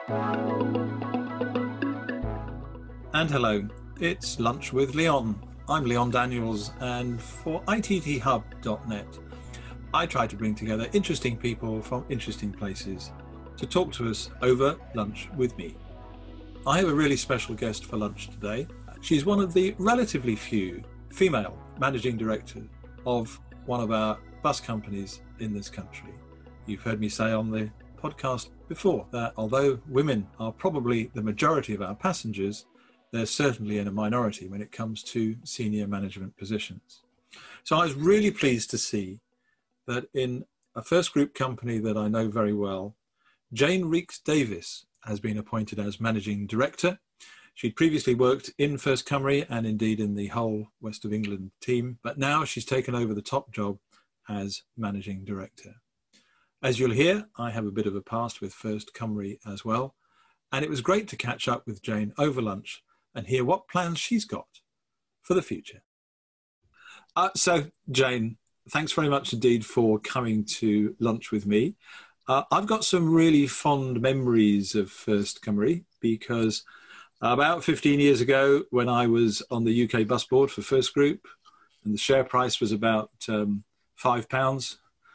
And hello, it's Lunch with Leon. I'm Leon Daniels, and for itthub.net, I try to bring together interesting people from interesting places to talk to us over lunch with me. I have a really special guest for lunch today. She's one of the relatively few female managing directors of one of our bus companies in this country. You've heard me say on the podcast before that although women are probably the majority of our passengers, they're certainly in a minority when it comes to senior management positions. So I was really pleased to see that in a FirstGroup company that I know very well, Jane Reeks-Davis has been appointed as Managing Director. She'd previously worked in First Cymru and indeed in the whole West of England team, but now she's taken over the top job as Managing Director. As you'll hear, I have a bit of a past with First Cymru as well, and it was great to catch up with Jane over lunch and hear what plans she's got for the future. So, Jane, thanks very much indeed for coming to lunch with me. I've got some really fond memories of First Cymru because about 15 years ago when I was on the UK bus board for FirstGroup and the share price was about £5,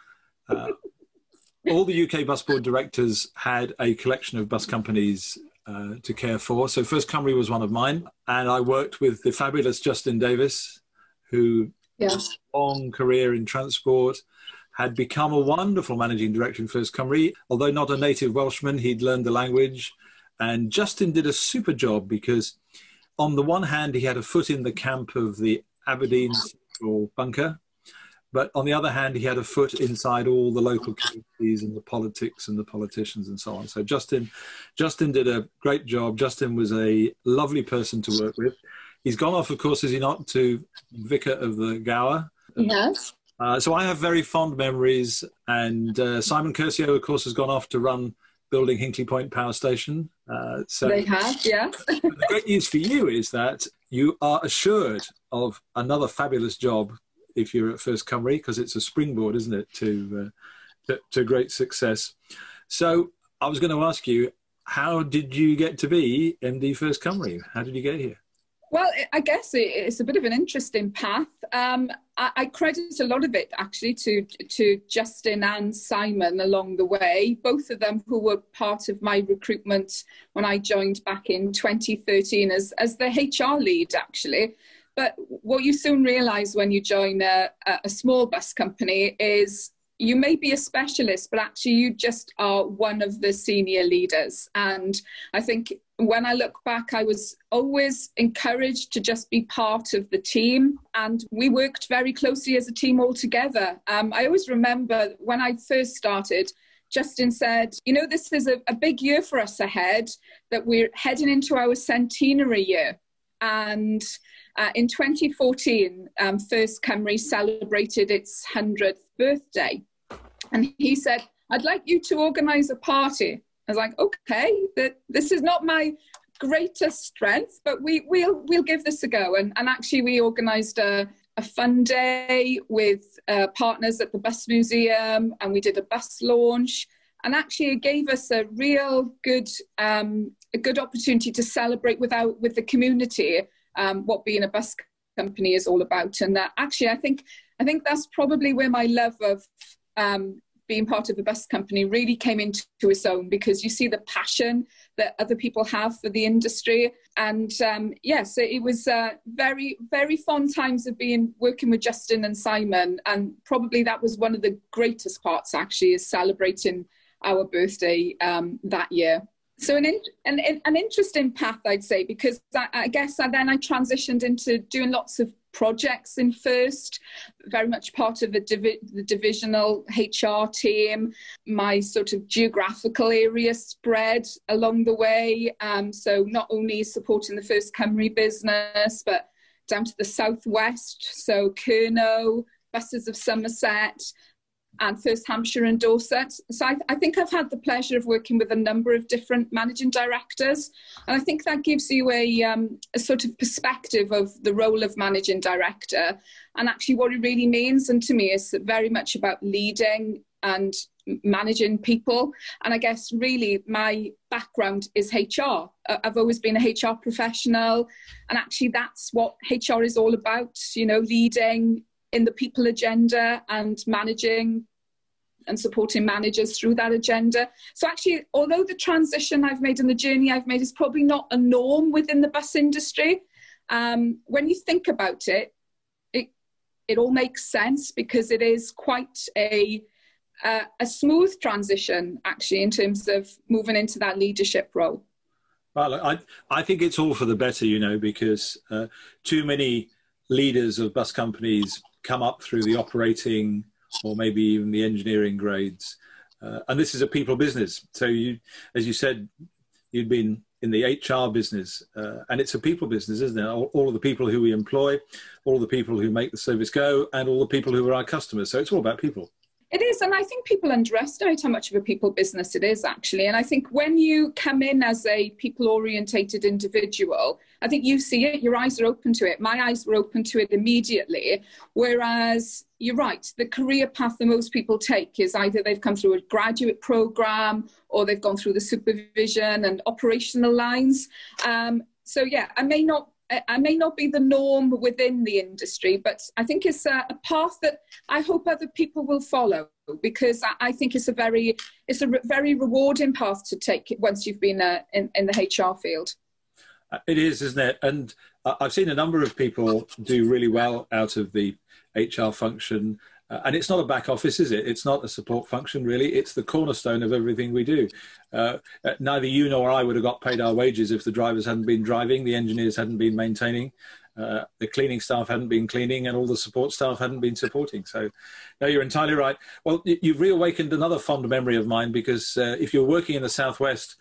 all the UK bus board directors had a collection of bus companies to care for. So First Cymru was one of mine, and I worked with the fabulous Justin Davis, who had a long career in transport, had become a wonderful managing director in First Cymru. Although not a native Welshman, he'd learned the language, and Justin did a super job because on the one hand, he had a foot in the camp of the Aberdeen Central bunker, but on the other hand, he had a foot inside all the local communities and the politics and the politicians and so on. So Justin did a great job. Justin was a lovely person to work with. He's gone off, of course, is he not, to Vicar of the Gower. Yes. So I have very fond memories. And Simon Curcio, of course, has gone off to run building Hinkley Point Power Station. So they have, yes. The great news for you is that you are assured of another fabulous job if you're at First Cymru, because it's a springboard, isn't it, to great success. So I was going to ask you, how did you get to be MD First Cymru? How did you get here? Well, I guess it's a bit of an interesting path. I credit a lot of it actually to Justin and Simon along the way, both of them who were part of my recruitment when I joined back in 2013 as the HR lead actually. But what you soon realise when you join a small bus company is you may be a specialist, but actually you just are one of the senior leaders. And I think when I look back, I was always encouraged to just be part of the team. And we worked very closely as a team all together. I always remember when I first started, Justin said, you know, this is a big year for us ahead, that we're heading into our centenary year. And in 2014, First Cymru celebrated its 100th birthday. And he said, I'd like you to organise a party. I was like, okay, this is not my greatest strength, but we'll give this a go. And actually, we organised a fun day with partners at the Bus Museum, and we did a bus launch. And actually, it gave us a real good opportunity to celebrate with the community what being a bus company is all about. And actually, I think that's probably where my love of being part of a bus company really came into its own, because you see the passion that other people have for the industry. And yes, it was very, very fond times of working with Justin and Simon. And probably that was one of the greatest parts, actually, is celebrating our birthday that year. So an interesting path, I'd say, because I guess I transitioned into doing lots of projects in First, very much part of the divisional HR team. My sort of geographical area spread along the way. So not only supporting the First Cymru business, but down to the southwest, so Kernow, Buses of Somerset, and First Hampshire and Dorset. So I think I've had the pleasure of working with a number of different managing directors. And I think that gives you a sort of perspective of the role of managing director and actually what it really means. And to me, it's very much about leading and managing people. And I guess really my background is HR. I've always been a HR professional, and actually that's what HR is all about, you know, leading in the people agenda and managing and supporting managers through that agenda. So actually, although the transition I've made and the journey I've made is probably not a norm within the bus industry, when you think about it, it all makes sense, because it is quite a smooth transition, actually, in terms of moving into that leadership role. Well, I think it's all for the better, you know, because too many leaders of bus companies come up through the operating or maybe even the engineering grades. And this is a people business. So you, as you said, you'd been in the HR business, and it's a people business, isn't it? All of the people who we employ, all of the people who make the service go, and all the people who are our customers. So it's all about people. It is, and I think people underestimate how much of a people business it is, actually. And I think when you come in as a people-orientated individual, I think you see it, your eyes are open to it. My eyes were open to it immediately, whereas you're right, the career path that most people take is either they've come through a graduate program or they've gone through the supervision and operational lines. So yeah, I may not be the norm within the industry, but I think it's a path that I hope other people will follow, because I think it's a very rewarding path to take once you've been in the HR field. It is, isn't it? And I've seen a number of people do really well out of the HR function. And it's not a back office, is it? It's not a support function, really. It's the cornerstone of everything we do. Neither you nor I would have got paid our wages if the drivers hadn't been driving, the engineers hadn't been maintaining, the cleaning staff hadn't been cleaning, and all the support staff hadn't been supporting. So, no, you're entirely right. Well, you've reawakened another fond memory of mine, because if you're working in the Southwest,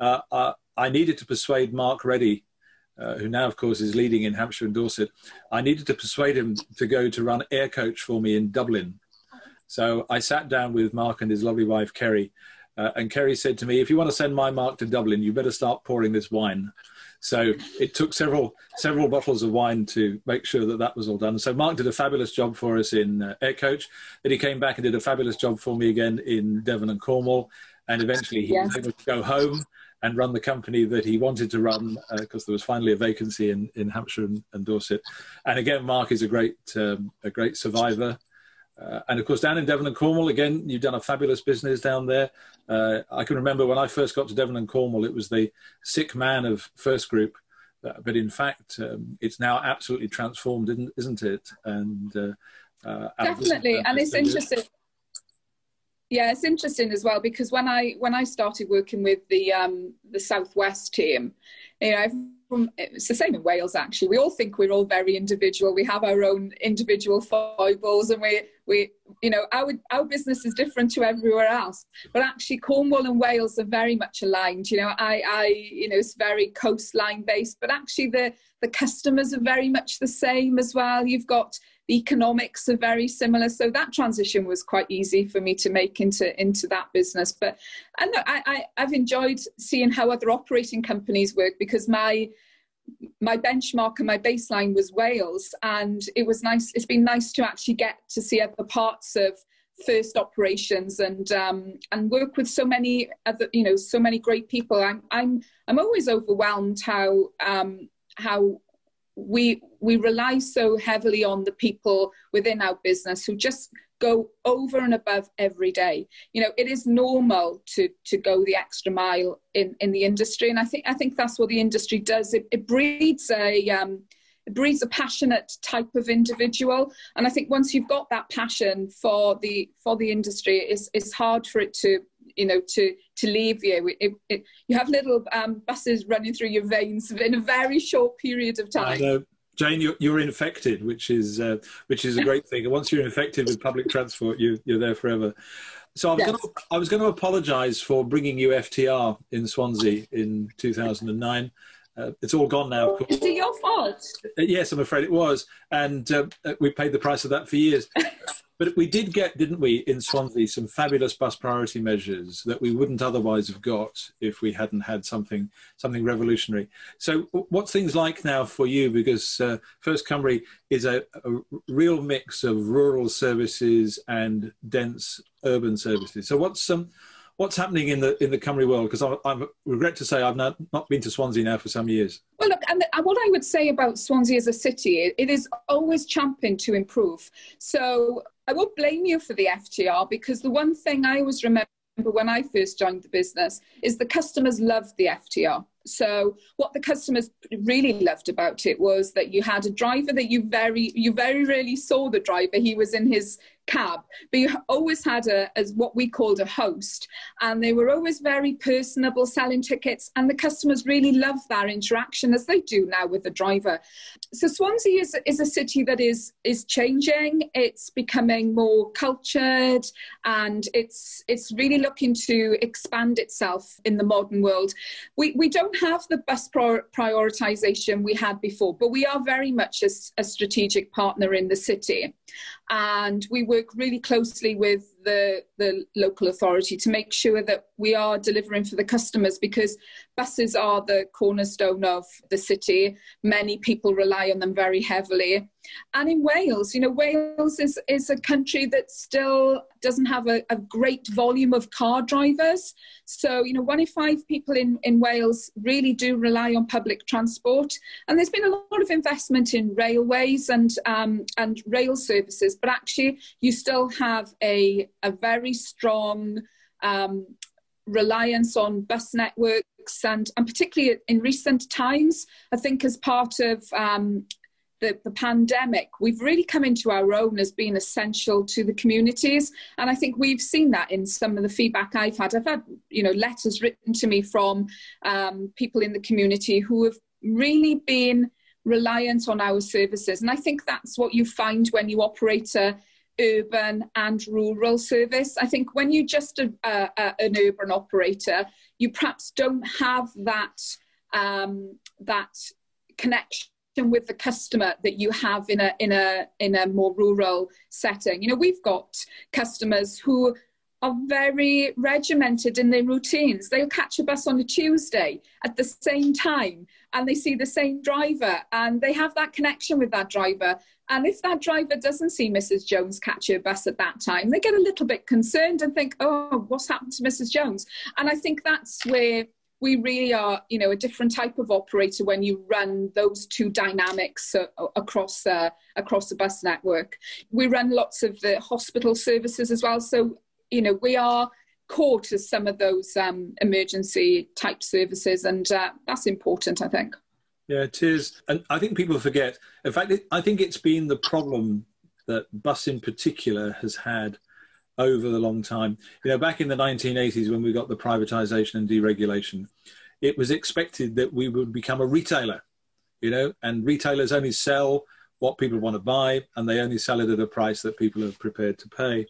I needed to persuade Mark Reddy, who now, of course, is leading in Hampshire and Dorset. I needed to persuade him to go to run air coach for me in Dublin. So I sat down with Mark and his lovely wife, Kerry, and Kerry said to me, if you want to send my Mark to Dublin, you better start pouring this wine. So it took several bottles of wine to make sure that that was all done. So Mark did a fabulous job for us in air coach. Then he came back and did a fabulous job for me again in Devon and Cornwall. And eventually he was able to go home and run the company that he wanted to run, because there was finally a vacancy in Hampshire and Dorset. And again, Mark is a great survivor. And of course, down in Devon and Cornwall, again, you've done a fabulous business down there. I can remember when I first got to Devon and Cornwall, it was the sick man of First Group. But in fact, it's now absolutely transformed, isn't it? And definitely, and it's interesting. Yeah, it's interesting as well, because when I started working with the Southwest team, you know, it's the same in Wales, actually. We all think we're all very individual. We have our own individual foibles, and we you know, our business is different to everywhere else. But actually, Cornwall and Wales are very much aligned. You know, you know, it's very coastline based, but actually the customers are very much the same as well. You've got the economics are very similar, so that transition was quite easy for me to make into that business. But I've enjoyed seeing how other operating companies work, because my benchmark and my baseline was Wales, and it was nice. It's been nice to actually get to see other parts of First operations and work with so many other, you know, so many great people. I'm always overwhelmed how we rely so heavily on the people within our business who just go over and above every day. You know, it is normal to go the extra mile in the industry, and I think that's what the industry does. It breeds a passionate type of individual, and I think once you've got that passion for the industry, it's hard for it to, you know, to leave you. You have little buses running through your veins in a very short period of time. I know. Jane, you're infected, which is a great thing. And once you're infected with public transport, you're there forever. So I was going to apologise for bringing you FTR in Swansea in 2009. It's all gone now, of course. Is it your fault? Yes, I'm afraid it was. And we paid the price of that for years. But we did get, didn't we, in Swansea, some fabulous bus priority measures that we wouldn't otherwise have got if we hadn't had something revolutionary. So what's things like now for you? Because First Cymru is a real mix of rural services and dense urban services. So what's happening in the Cymru world? Because I regret to say I've not been to Swansea now for some years. Well, look, and what I would say about Swansea as a city, it is always championed to improve. So I won't blame you for the FTR, because the one thing I always remember when I first joined the business is the customers loved the FTR. So what the customers really loved about it was that you had a driver that you very rarely saw the driver. He was in his cab, but you always had as what we called a host, and they were always very personable, selling tickets, and the customers really loved that interaction, as they do now with the driver. So Swansea is a city that is changing. It's becoming more cultured, and it's really looking to expand itself in the modern world. We don't have the bus prioritization we had before, but we are very much a strategic partner in the city. And we work really closely with the local authority to make sure that we are delivering for the customers, because buses are the cornerstone of the city. Many people rely on them very heavily. And in Wales, Wales is a country that still doesn't have a great volume of car drivers. So, 1 in 5 people in Wales really do rely on public transport. And there's been a lot of investment in railways and rail services, but actually you still have a very strong reliance on bus networks, and particularly in recent times, I think as part of the pandemic, we've really come into our own as being essential to the communities. And I think we've seen that in some of the feedback I've had. I've had, letters written to me from people in the community who have really been reliant on our services. And I think that's what you find when you operate a urban and rural service. I think when you're just an urban operator, you perhaps don't have that connection with the customer that you have in a more rural setting. We've got customers who are very regimented in their routines. They'll catch a bus on a Tuesday at the same time, and they see the same driver, and they have that connection with that driver. And if that driver doesn't see Mrs. Jones catch her bus at that time, they get a little bit concerned and think, oh, what's happened to Mrs. Jones? And I think that's where we really are, a different type of operator when you run those two dynamics across a bus network. We run lots of the hospital services as well. So, we are core to some of those emergency type services, and that's important, I think. Yeah, it is. And I think people forget. In fact, I think it's been the problem that bus in particular has had over the long time. Back in the 1980s, when we got the privatization and deregulation, it was expected that we would become a retailer, and retailers only sell what people want to buy, and they only sell it at a price that people are prepared to pay.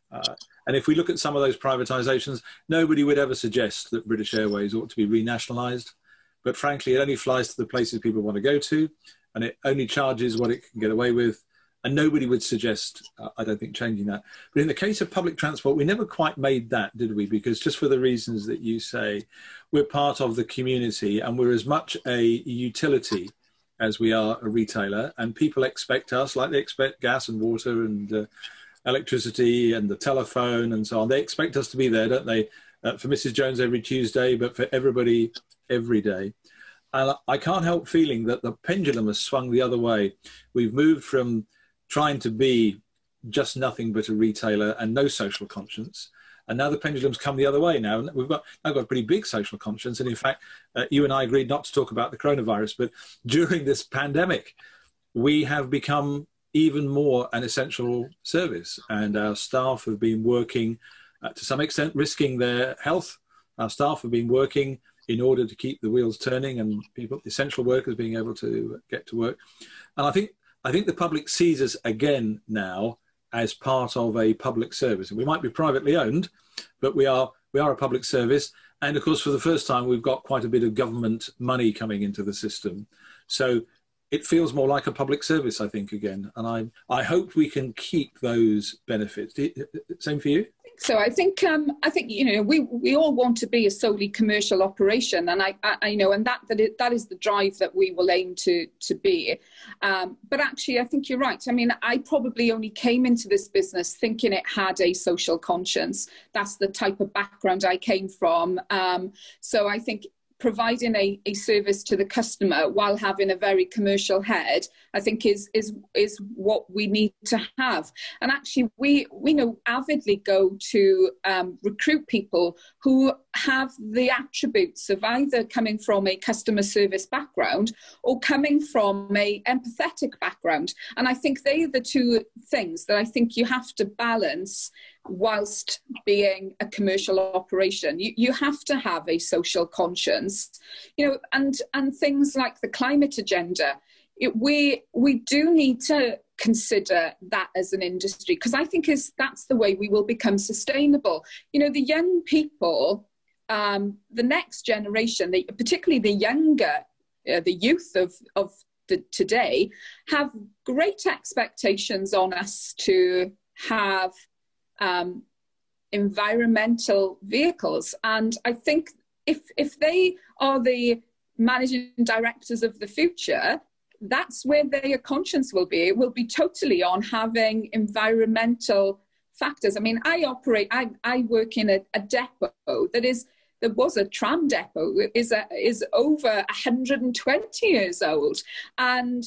And if we look at some of those privatizations, nobody would ever suggest that British Airways ought to be renationalized. But frankly, it only flies to the places people want to go to, and it only charges what it can get away with. And nobody would suggest, I don't think, changing that. But in the case of public transport, we never quite made that, did we? Because just for the reasons that you say, we're part of the community, and we're as much a utility as we are a retailer. And people expect us, like they expect gas and water and electricity and the telephone and so on. They expect us to be there, don't they? For Mrs. Jones every Tuesday, but for everybody every day. And I can't help feeling that the pendulum has swung the other way. We've moved from trying to be just nothing but a retailer and no social conscience, and now the pendulum's come the other way now. We've got a pretty big social conscience. And in fact, you and I agreed not to talk about the coronavirus, but during this pandemic, we have become even more an essential service, and our staff have been working to some extent risking their health. Our staff have been working in order to keep the wheels turning and people, essential workers, being able to get to work. And I think the public sees us again now as part of a public service. And we might be privately owned, but we are a public service. And of course, for the first time, we've got quite a bit of government money coming into the system. So it feels more like a public service, I think, again. And I hope we can keep those benefits. Same for you? So I think we all want to be a solely commercial operation, and I know, and that is the drive that we will aim to be. But actually, I think you're right. I mean, I probably only came into this business thinking it had a social conscience. That's the type of background I came from. So I think providing a service to the customer while having a very commercial head, I think is what we need to have. And actually, we know avidly go to recruit people who have the attributes of either coming from a customer service background or coming from a empathetic background. And I think they are the two things that I think you have to balance whilst being a commercial operation. You have to have a social conscience, and things like the climate agenda. We do need to consider that as an industry, because I think that's the way we will become sustainable. The young people, the next generation, particularly the younger, the youth of today, have great expectations on us to have environmental vehicles. And I think if they are the managing directors of the future, that's where their conscience will be. It will be totally on having environmental factors. I mean, I work in a depot there was a tram depot, is over 120 years old. And,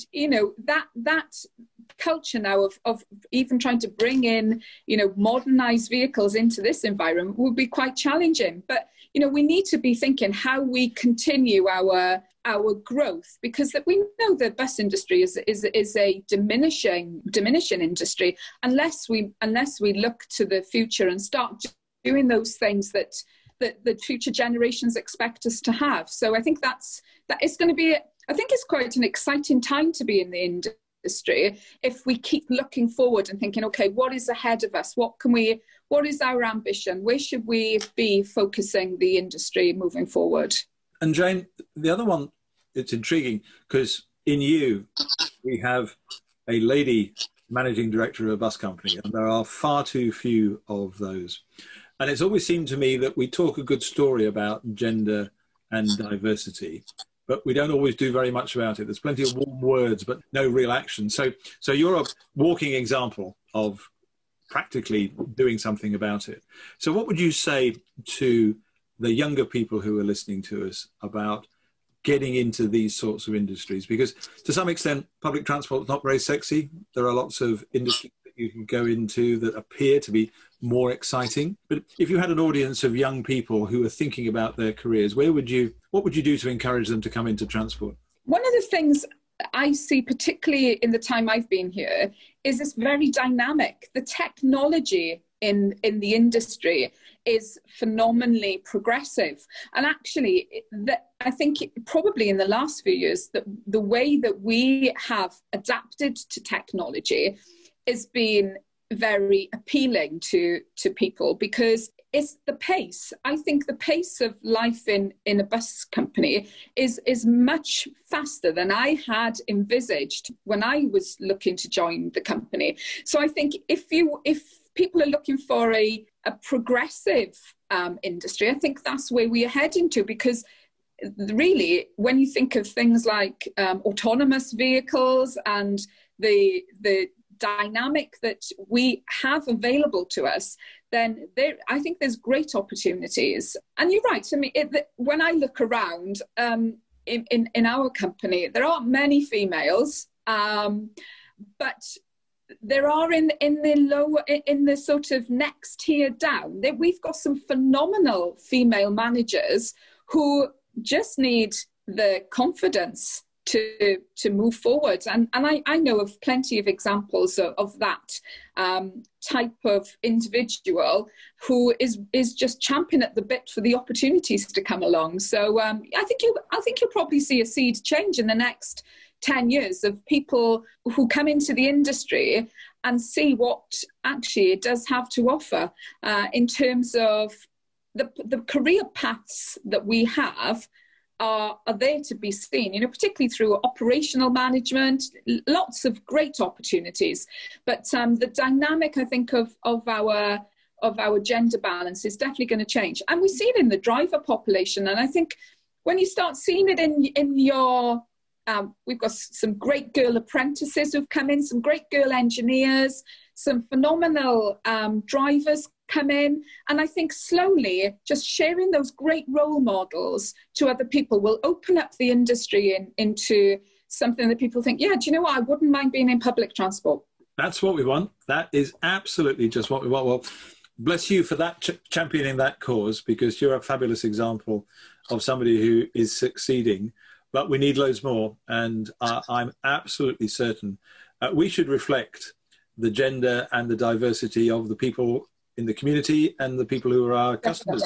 that culture now of even trying to bring in, modernized vehicles into this environment would be quite challenging. But, we need to be thinking how we continue our growth, because we know the bus industry is a diminishing industry unless we look to the future and start doing those things that the future generations expect us to have. So I think that is going to be, I think it's quite an exciting time to be in the industry if we keep looking forward and thinking, okay, what is ahead of us? What is our ambition? Where should we be focusing the industry moving forward? And Jane, the other one, it's intriguing because in you, we have a lady managing director of a bus company, and there are far too few of those. And it's always seemed to me that we talk a good story about gender and diversity, but we don't always do very much about it. There's plenty of warm words, but no real action. So you're a walking example of practically doing something about it. So what would you say to the younger people who are listening to us about getting into these sorts of industries? Because to some extent, public transport is not very sexy. There are lots of industries that you can go into that appear to be more exciting. But if you had an audience of young people who are thinking about their careers, what would you do to encourage them to come into transport? One of the things I see, particularly in the time I've been here, is it's very dynamic. The technology in the industry is phenomenally progressive. And actually, I think probably in the last few years, the way that we have adapted to technology has been very appealing to people, because it's the pace. I think the pace of life in a bus company is much faster than I had envisaged when I was looking to join the company. So I think if people are looking for a progressive industry, I think that's where we are heading to, because really, when you think of things like autonomous vehicles and the dynamic that we have available to us, then I think there's great opportunities. And you're right. I mean, when I look around in our company, there aren't many females, but there are in the sort of next tier down. We've got some phenomenal female managers who just need the confidence to move forward. And I know of plenty of examples of that type of individual who is just champing at the bit for the opportunities to come along. So I think you'll probably see a seed change in the next 10 years of people who come into the industry and see what actually it does have to offer in terms of the career paths that we have are there to be seen, you know, particularly through operational management, lots of great opportunities. But the dynamic, I think, of our gender balance is definitely going to change. And we see it in the driver population. And I think when you start seeing it in your, we've got some great girl apprentices who've come in, some great girl engineers, some phenomenal drivers come in. And I think slowly just sharing those great role models to other people will open up the industry into something that people think, yeah, do you know what? I wouldn't mind being in public transport. That's what we want. That is absolutely just what we want. Well, bless you for that, championing that cause, because you're a fabulous example of somebody who is succeeding. But we need loads more. And I'm absolutely certain we should reflect the gender and the diversity of the people in the community and the people who are our customers.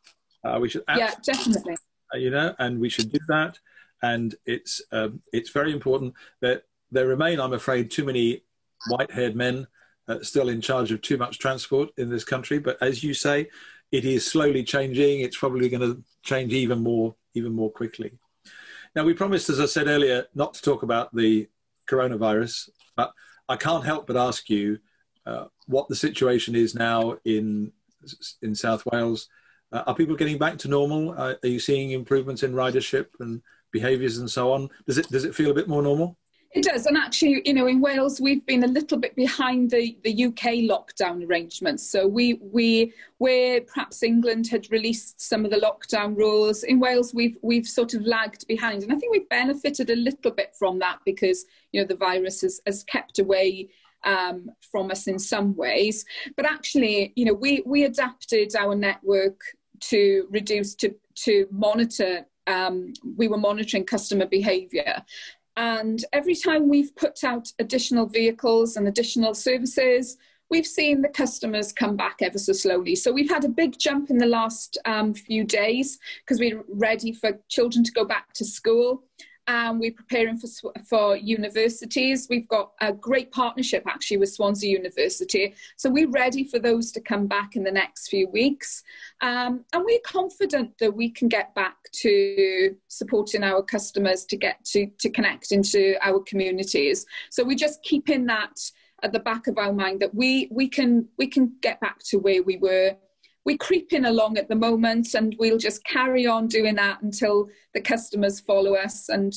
We should, definitely. You know, and we should do that. And it's very important that there remain, I'm afraid, too many white-haired men still in charge of too much transport in this country. But as you say, it is slowly changing. It's probably going to change even more quickly. Now, we promised, as I said earlier, not to talk about the coronavirus, but I can't help but ask you what the situation is now in South Wales. Are people getting back to normal? Are you seeing improvements in ridership and behaviours and so on? Does it feel a bit more normal? It does. And actually, you know, in Wales, we've been a little bit behind the UK lockdown arrangements. So where perhaps England had released some of the lockdown rules, in Wales, we've sort of lagged behind. And I think we've benefited a little bit from that because, you know, the virus has kept away from us in some ways. But actually, you know, we adapted our network to reduce, to monitor. We were monitoring customer behaviour. And every time we've put out additional vehicles and additional services, we've seen the customers come back ever so slowly. So we've had a big jump in the last few days because we're ready for children to go back to school. We're preparing for universities. We've got a great partnership actually with Swansea University. So we're ready for those to come back in the next few weeks. And we're confident that we can get back to supporting our customers to get to connect into our communities. So we're just keeping that at the back of our mind that we can get back to where we were. We're creeping along at the moment, and we'll just carry on doing that until the customers follow us. And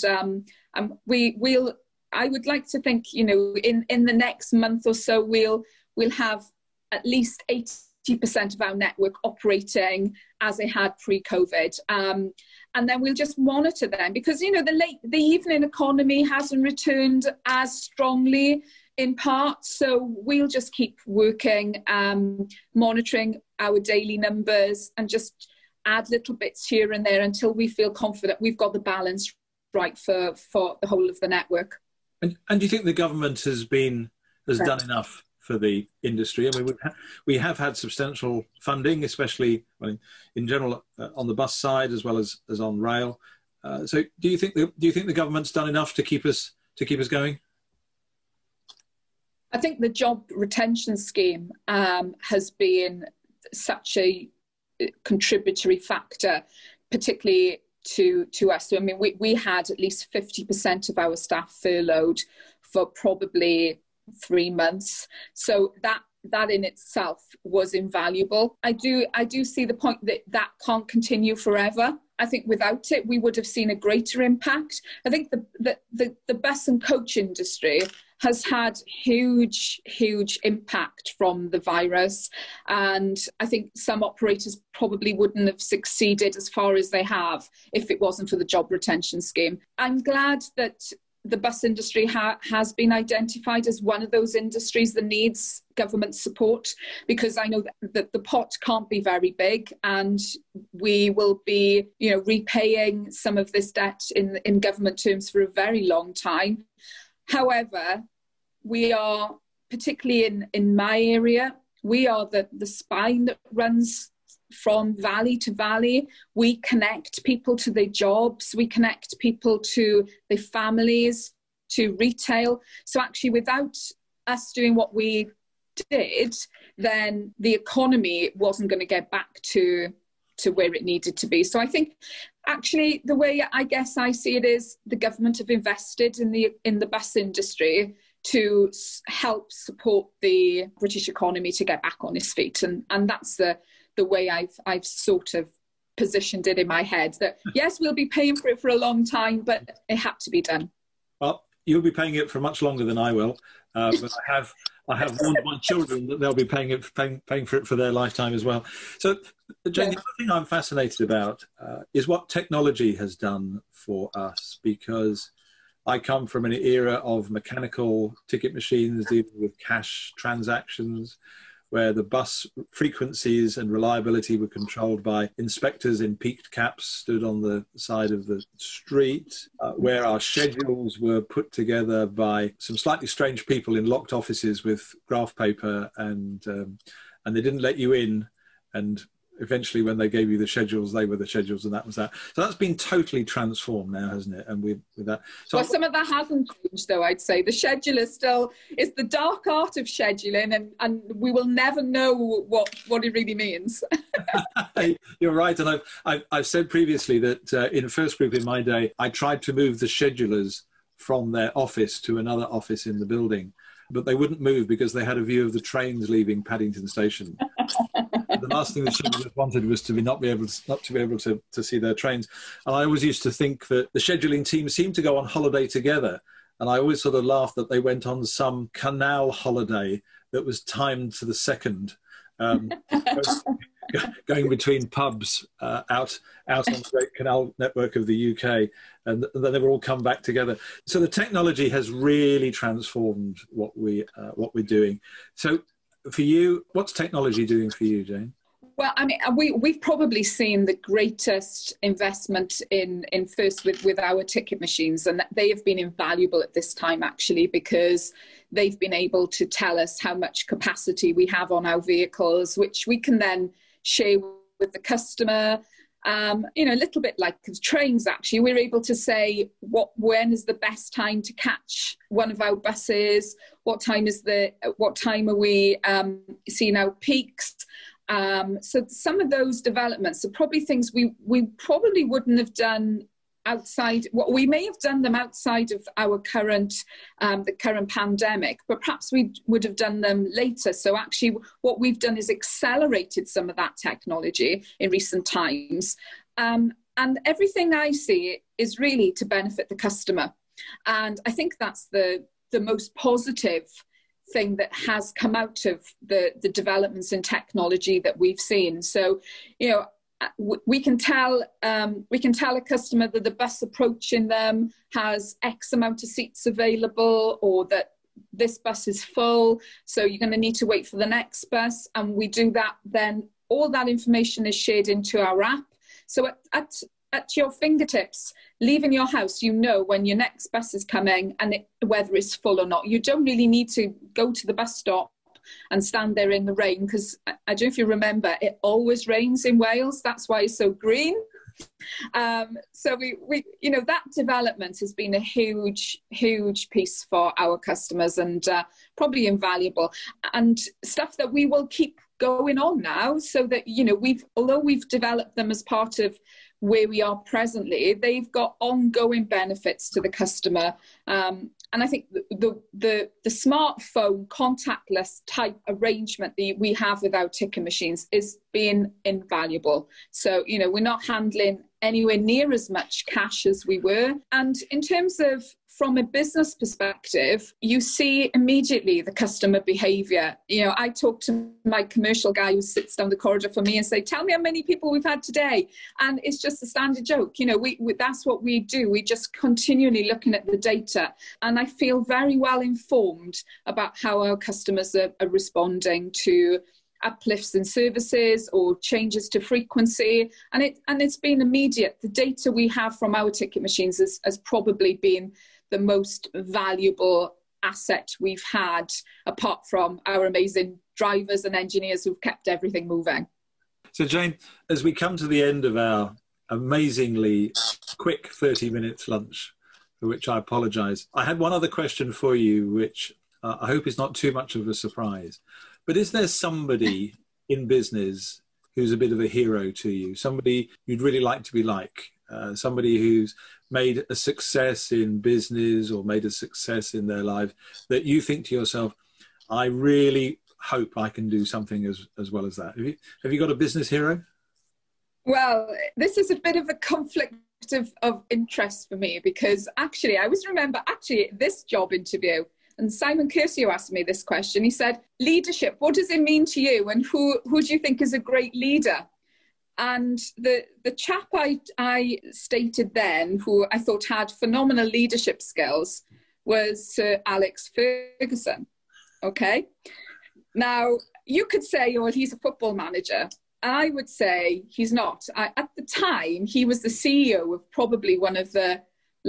I would like to think, you know, in the next month or so, we'll have at least 80% of our network operating as it had pre-COVID. And then we'll just monitor them because, you know, the evening economy hasn't returned as strongly in part. So we'll just keep working, monitoring our daily numbers and just add little bits here and there until we feel confident we've got the balance right for the whole of the network. And do you think the government has done enough for the industry? I mean, we have had substantial funding, especially in general on the bus side as well as on rail. So do you think the government's done enough to keep us going? I think the job retention scheme has been such a contributory factor, particularly to us. So, I mean, we had at least 50% of our staff furloughed for probably 3 months. So that in itself was invaluable. I do see the point that can't continue forever. I think without it, we would have seen a greater impact. I think the bus and coach industry has had huge impact from the virus. And I think some operators probably wouldn't have succeeded as far as they have if it wasn't for the job retention scheme. I'm glad that the bus industry has been identified as one of those industries that needs government support, because I know that the pot can't be very big, and we will be, you know, repaying some of this debt in government terms for a very long time. However, we are, particularly in my area, we are the spine that runs from valley to valley. We connect people to their jobs. We connect people to their families, to retail. So actually, without us doing what we did, then the economy wasn't going to get back to to where it needed to be. So I think actually the way I guess I see it is the government have invested in the bus industry to help support the British economy to get back on its feet. And that's the way I've sort of positioned it in my head, that yes, we'll be paying for it for a long time, but it had to be done. Well, you'll be paying it for much longer than I will, but I have warned my children that they'll be paying for it for their lifetime as well. So, Jane, the other thing I'm fascinated about is what technology has done for us, because I come from an era of mechanical ticket machines dealing with cash transactions, where the bus frequencies and reliability were controlled by inspectors in peaked caps stood on the side of the street, where our schedules were put together by some slightly strange people in locked offices with graph paper, and they didn't let you in, and eventually when they gave you the schedules, they were the schedules, and that was that. So that's been totally transformed now, hasn't it? And with that, so well, some of that hasn't changed, though. I'd say the scheduler still is the dark art of scheduling, and we will never know what it really means. You're right, and I've said previously that in First Group in my day, I tried to move the schedulers from their office to another office in the building, but they wouldn't move because they had a view of the trains leaving Paddington Station. The last thing the schedulers wanted was to not be able to see their trains. And I always used to think that the scheduling team seemed to go on holiday together. And I always sort of laughed that they went on some canal holiday that was timed to the second, going between pubs out on the Great Canal network of the UK, and then they would all come back together. So the technology has really transformed what we're doing. So for you, what's technology doing for you, Jane? Well, I mean, we've probably seen the greatest investment in First with our ticket machines, and they have been invaluable at this time, actually, because they've been able to tell us how much capacity we have on our vehicles, which we can then share with the customer. A little bit like trains, actually. We're able to say when is the best time to catch one of our buses, what time are we seeing our peaks. So some of those developments are probably things we probably wouldn't have done outside. Well, we may have done them outside of our the current pandemic, but perhaps we would have done them later. So actually what we've done is accelerated some of that technology in recent times. And everything I see is really to benefit the customer. And I think that's the most positive thing that has come out of the developments in technology that we've seen. So, we can tell a customer that the bus approaching them has X amount of seats available, or that this bus is full, so you're going to need to wait for the next bus. And we do that, then all that information is shared into our app. So at your fingertips, leaving your house, you know when your next bus is coming and whether it's full or not. You don't really need to go to the bus stop and stand there in the rain, because I don't know if you remember, it always rains in Wales. That's why it's so green. So we that development has been a huge piece for our customers, and probably invaluable, and stuff that we will keep going on now, so that although we've developed them as part of where we are presently, they've got ongoing benefits to the customer. And I think the smartphone contactless type arrangement that we have with our ticket machines is being invaluable. So, we're not handling anywhere near as much cash as we were. And in terms of from a business perspective, you see immediately the customer behavior. I talk to my commercial guy who sits down the corridor from me and say, tell me how many people we've had today. And it's just a standard joke. We that's what we do. We just continually looking at the data. And I feel very well informed about how our customers are responding to uplifts in services or changes to frequency. And it's been immediate. The data we have from our ticket machines has probably been the most valuable asset we've had, apart from our amazing drivers and engineers who've kept everything moving. So Jane, as we come to the end of our amazingly quick 30 minutes lunch, for which I apologise, I had one other question for you, which I hope is not too much of a surprise. But is there somebody in business who's a bit of a hero to you, somebody you'd really like to be like, somebody who's made a success in business or made a success in their life, that you think to yourself, I really hope I can do something as well as that. Have you got a business hero? Well, this is a bit of a conflict of interest for me, because actually I always remember this job interview, and Simon Curcio asked me this question. He said, leadership, what does it mean to you, and who do you think is a great leader? And the chap I stated then, who I thought had phenomenal leadership skills, was Sir Alex Ferguson. Okay. Now, you could say, oh, well, he's a football manager. I would say he's not. At the time, he was the CEO of probably one of the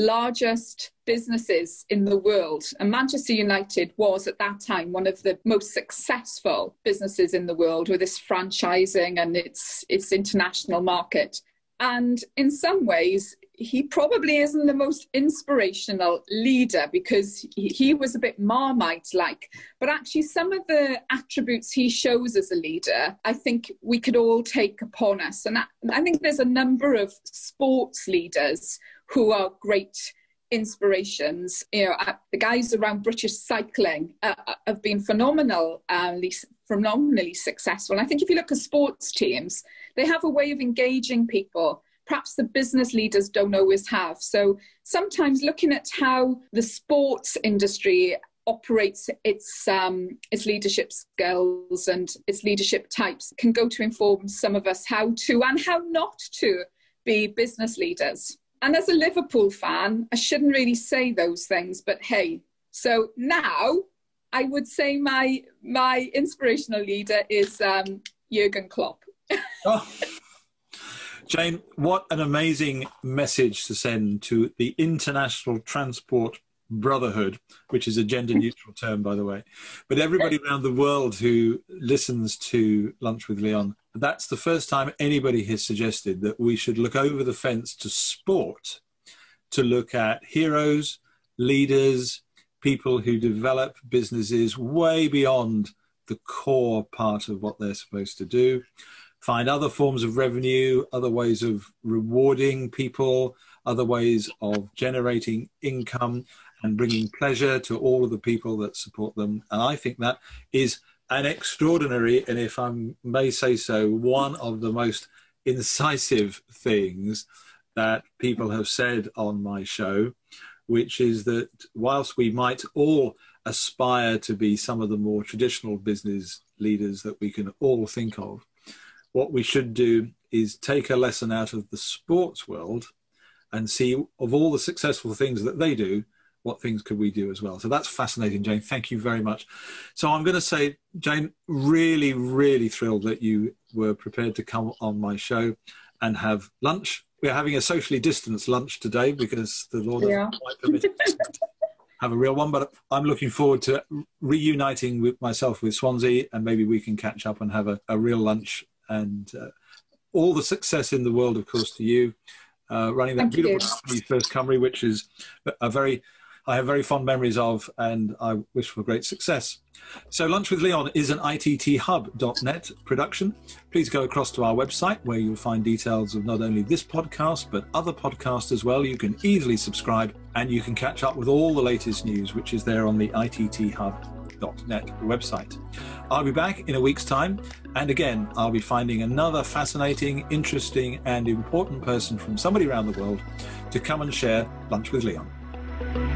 largest businesses in the world. And Manchester United was, at that time, one of the most successful businesses in the world with its franchising and its international market. And in some ways, he probably isn't the most inspirational leader, because he was a bit Marmite-like. But actually, some of the attributes he shows as a leader, I think we could all take upon us. And I think there's a number of sports leaders who are great inspirations. You know, the guys around British cycling have been phenomenally successful. And I think if you look at sports teams, they have a way of engaging people perhaps the business leaders don't always have. So sometimes looking at how the sports industry operates its leadership skills and its leadership types can go to inform some of us how to and how not to be business leaders. And as a Liverpool fan, I shouldn't really say those things, but hey, so now I would say my inspirational leader is Jurgen Klopp. Oh. Jane, what an amazing message to send to the International Transport Brotherhood, which is a gender-neutral term, by the way. But everybody around the world who listens to Lunch with Leon, that's the first time anybody has suggested that we should look over the fence to sport, to look at heroes, leaders, people who develop businesses way beyond the core part of what they're supposed to do. Find other forms of revenue, other ways of rewarding people, other ways of generating income and bringing pleasure to all of the people that support them. And I think that is an extraordinary, and if I may say so, one of the most incisive things that people have said on my show, which is that whilst we might all aspire to be some of the more traditional business leaders that we can all think of, what we should do is take a lesson out of the sports world and see, of all the successful things that they do, what things could we do as well. So that's fascinating, Jane. Thank you very much. So I'm going to say, Jane, really, really thrilled that you were prepared to come on my show and have lunch. We're having a socially distanced lunch today because the law doesn't quite permit us to have a real one, but I'm looking forward to reuniting with myself with Swansea, and maybe we can catch up and have a real lunch. And all the success in the world, of course, to you, running that beautiful company, First Cymru, which is I have very fond memories of, and I wish for great success. So Lunch with Leon is an itthub.net production. Please go across to our website where you'll find details of not only this podcast, but other podcasts as well. You can easily subscribe and you can catch up with all the latest news, which is there on the itthub.net website. I'll be back in a week's time, and again I'll be finding another fascinating, interesting and important person from somebody around the world to come and share Lunch with Leon.